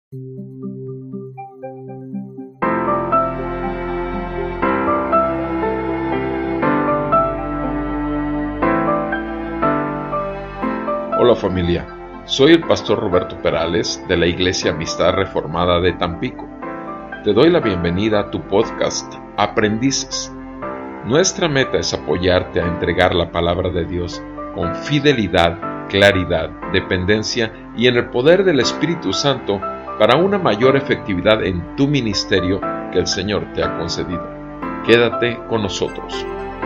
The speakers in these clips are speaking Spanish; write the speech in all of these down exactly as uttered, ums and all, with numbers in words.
Hola familia, soy el pastor Roberto Perales de la Iglesia Amistad Reformada de Tampico. Te doy la bienvenida a tu podcast Aprendices. Nuestra meta es apoyarte a entregar la palabra de Dios con fidelidad, claridad, dependencia y en el poder del Espíritu Santo para una mayor efectividad en tu ministerio que el Señor te ha concedido. Quédate con nosotros.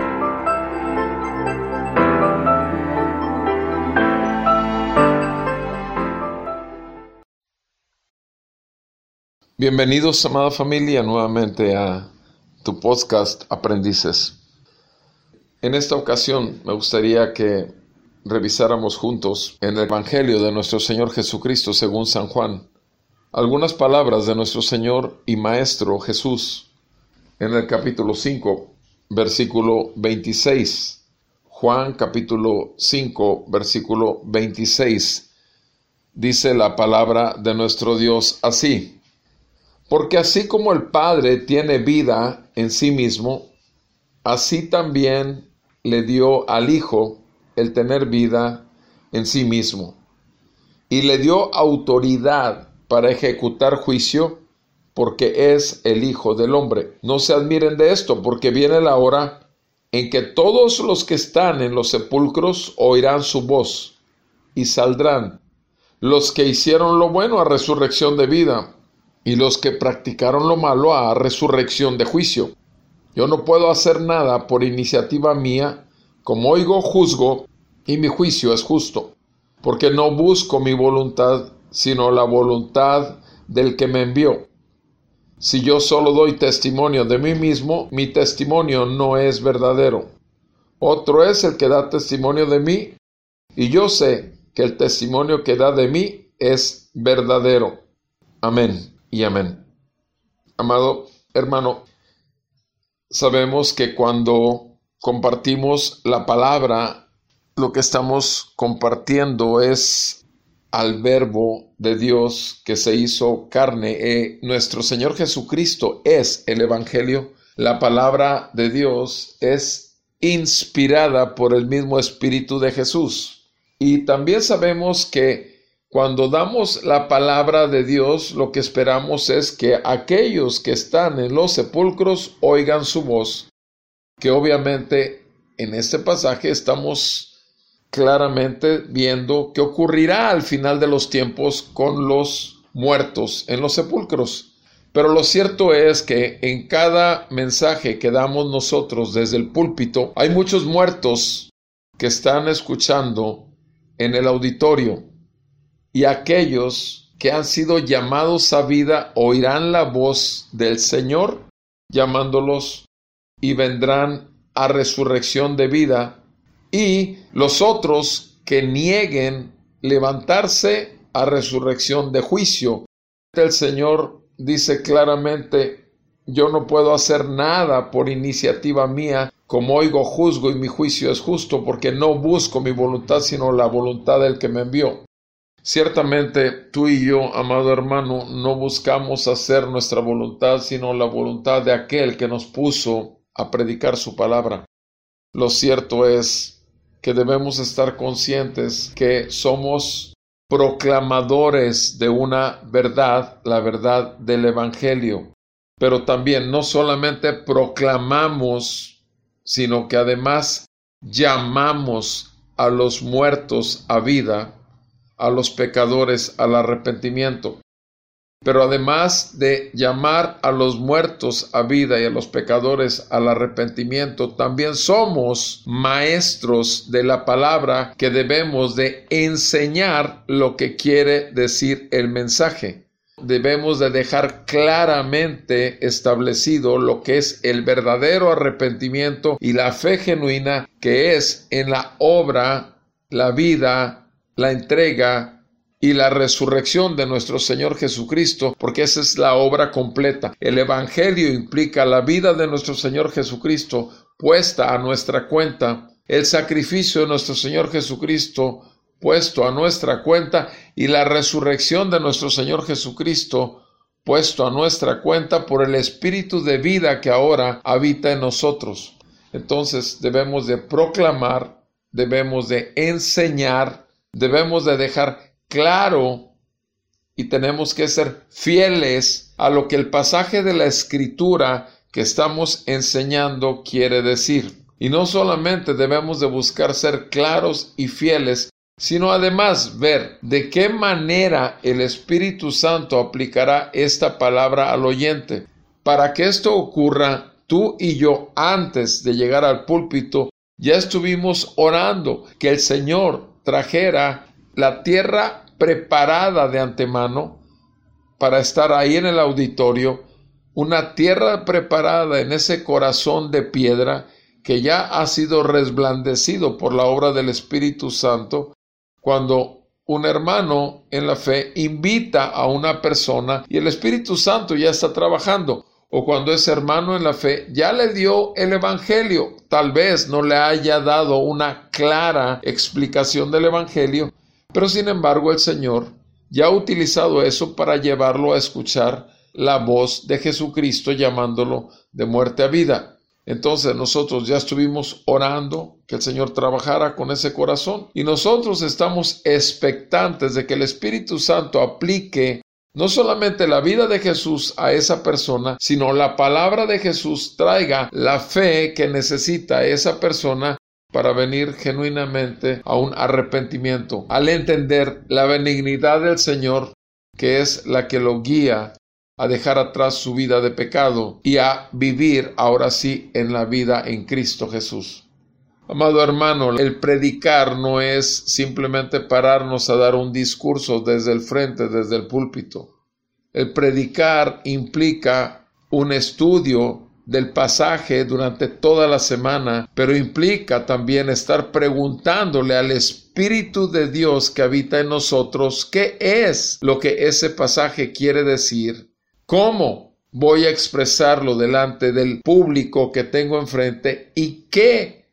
Bienvenidos, amada familia, nuevamente a tu podcast Aprendices. En esta ocasión me gustaría que revisáramos juntos en el Evangelio de nuestro Señor Jesucristo según San Juan algunas palabras de nuestro Señor y Maestro Jesús en el capítulo cinco, versículo veintiséis. Juan capítulo cinco, versículo veintiséis. Dice la palabra de nuestro Dios así: Porque así como el Padre tiene vida en sí mismo, así también le dio al Hijo el tener vida en sí mismo, y le dio autoridad para ejecutar juicio, porque es el Hijo del Hombre. No se admiren de esto, porque viene la hora en que todos los que están en los sepulcros oirán su voz, y saldrán los que hicieron lo bueno a resurrección de vida, y los que practicaron lo malo a resurrección de juicio. Yo no puedo hacer nada por iniciativa mía, como oigo, juzgo, y mi juicio es justo, porque no busco mi voluntad, sino la voluntad del que me envió. Si yo solo doy testimonio de mí mismo, mi testimonio no es verdadero. Otro es el que da testimonio de mí, y yo sé que el testimonio que da de mí es verdadero. Amén y amén. Amado hermano, sabemos que cuando compartimos la palabra, lo que estamos compartiendo es al Verbo de Dios que se hizo carne. Eh, nuestro Señor Jesucristo es el Evangelio. La palabra de Dios es inspirada por el mismo Espíritu de Jesús. Y también sabemos que cuando damos la palabra de Dios, lo que esperamos es que aquellos que están en los sepulcros oigan su voz, que obviamente en este pasaje estamos claramente viendo qué ocurrirá al final de los tiempos con los muertos en los sepulcros. Pero lo cierto es que en cada mensaje que damos nosotros desde el púlpito, hay muchos muertos que están escuchando en el auditorio. Y aquellos que han sido llamados a vida oirán la voz del Señor llamándolos y vendrán a resurrección de vida. Y los otros que nieguen levantarse a resurrección de juicio. El Señor dice claramente: yo no puedo hacer nada por iniciativa mía, como oigo, juzgo y mi juicio es justo, porque no busco mi voluntad sino la voluntad del que me envió. Ciertamente tú y yo, amado hermano, no buscamos hacer nuestra voluntad, sino la voluntad de aquel que nos puso a predicar su palabra. Lo cierto es que debemos estar conscientes que somos proclamadores de una verdad, la verdad del Evangelio. Pero también no solamente proclamamos, sino que además llamamos a los muertos a vida, a los pecadores al arrepentimiento. Pero además de llamar a los muertos a vida y a los pecadores al arrepentimiento, también somos maestros de la palabra que debemos de enseñar lo que quiere decir el mensaje. Debemos de dejar claramente establecido lo que es el verdadero arrepentimiento y la fe genuina, que es en la obra, la vida, la entrega y la resurrección de nuestro Señor Jesucristo, porque esa es la obra completa. El Evangelio implica la vida de nuestro Señor Jesucristo puesta a nuestra cuenta, el sacrificio de nuestro Señor Jesucristo puesto a nuestra cuenta y la resurrección de nuestro Señor Jesucristo puesto a nuestra cuenta por el Espíritu de vida que ahora habita en nosotros. Entonces debemos de proclamar, debemos de enseñar, debemos de dejar claro y tenemos que ser fieles a lo que el pasaje de la Escritura que estamos enseñando quiere decir. Y no solamente debemos de buscar ser claros y fieles, sino además ver de qué manera el Espíritu Santo aplicará esta palabra al oyente. Para que esto ocurra, tú y yo, antes de llegar al púlpito, ya estuvimos orando que el Señor trajera la tierra preparada de antemano para estar ahí en el auditorio, una tierra preparada en ese corazón de piedra que ya ha sido resplandecido por la obra del Espíritu Santo, cuando un hermano en la fe invita a una persona y el Espíritu Santo ya está trabajando, o cuando ese hermano en la fe ya le dio el Evangelio, tal vez no le haya dado una clara explicación del Evangelio, pero sin embargo el Señor ya ha utilizado eso para llevarlo a escuchar la voz de Jesucristo llamándolo de muerte a vida. Entonces nosotros ya estuvimos orando que el Señor trabajara con ese corazón y nosotros estamos expectantes de que el Espíritu Santo aplique no solamente la vida de Jesús a esa persona, sino la palabra de Jesús traiga la fe que necesita esa persona para venir genuinamente a un arrepentimiento, al entender la benignidad del Señor, que es la que lo guía a dejar atrás su vida de pecado y a vivir ahora sí en la vida en Cristo Jesús. Amado hermano, el predicar no es simplemente pararnos a dar un discurso desde el frente, desde el púlpito. El predicar implica un estudio del pasaje durante toda la semana, pero implica también estar preguntándole al Espíritu de Dios que habita en nosotros qué es lo que ese pasaje quiere decir. ¿Cómo voy a expresarlo delante del público que tengo enfrente? ¿Y qué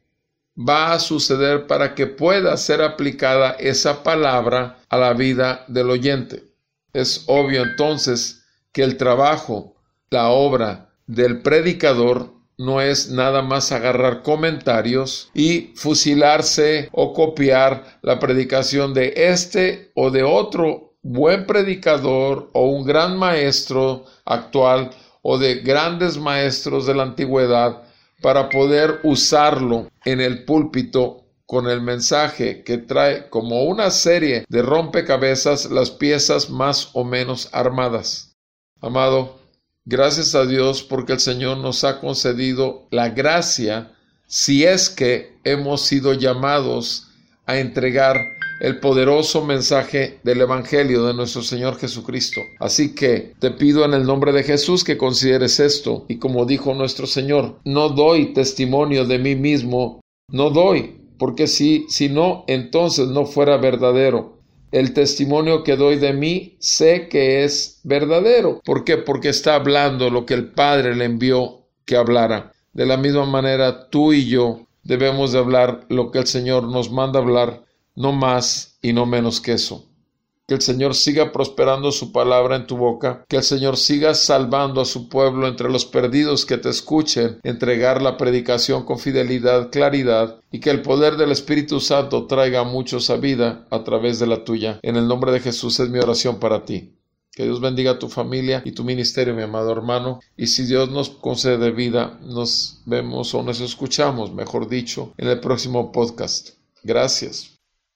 va a suceder para que pueda ser aplicada esa palabra a la vida del oyente? Es obvio entonces que el trabajo, la obra del predicador no es nada más agarrar comentarios y fusilarse o copiar la predicación de este o de otro buen predicador o un gran maestro actual o de grandes maestros de la antigüedad para poder usarlo en el púlpito con el mensaje que trae como una serie de rompecabezas las piezas más o menos armadas. Amado, gracias a Dios porque el Señor nos ha concedido la gracia si es que hemos sido llamados a entregar el poderoso mensaje del Evangelio de nuestro Señor Jesucristo. Así que te pido en el nombre de Jesús que consideres esto, y como dijo nuestro Señor, no doy testimonio de mí mismo, no doy, porque si, si no, entonces no fuera verdadero. El testimonio que doy de mí sé que es verdadero. ¿Por qué? Porque está hablando lo que el Padre le envió que hablara. De la misma manera, tú y yo debemos de hablar lo que el Señor nos manda hablar, no más y no menos que eso. Que el Señor siga prosperando su palabra en tu boca, que el Señor siga salvando a su pueblo entre los perdidos que te escuchen, entregar la predicación con fidelidad, claridad, y que el poder del Espíritu Santo traiga a muchos a vida a través de la tuya. En el nombre de Jesús es mi oración para ti. Que Dios bendiga a tu familia y tu ministerio, mi amado hermano. Y si Dios nos concede vida, nos vemos o nos escuchamos, mejor dicho, en el próximo podcast. Gracias.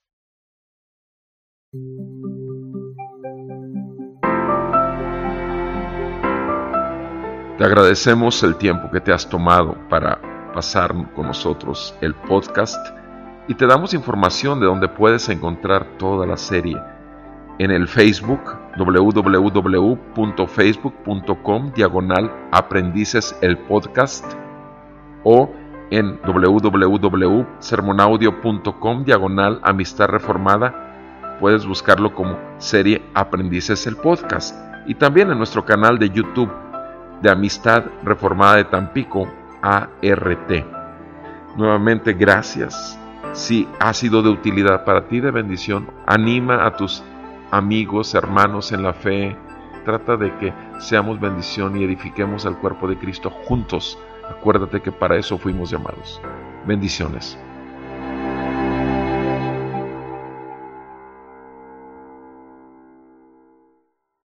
Te agradecemos el tiempo que te has tomado para pasar con nosotros el podcast y te damos información de donde puedes encontrar toda la serie en el Facebook doble u doble u doble u punto facebook punto com diagonal aprendices el podcast o en doble u doble u doble u punto sermonaudio punto com diagonal amistad reformada. Puedes buscarlo como serie Aprendices el Podcast y también en nuestro canal de YouTube de Amistad Reformada de Tampico, A R T. Nuevamente gracias Si ha sido de utilidad para ti, de bendición, anima a tus amigos, hermanos en la fe. Trata de que seamos bendición y edifiquemos al cuerpo de Cristo juntos. Acuérdate que para eso fuimos llamados. Bendiciones.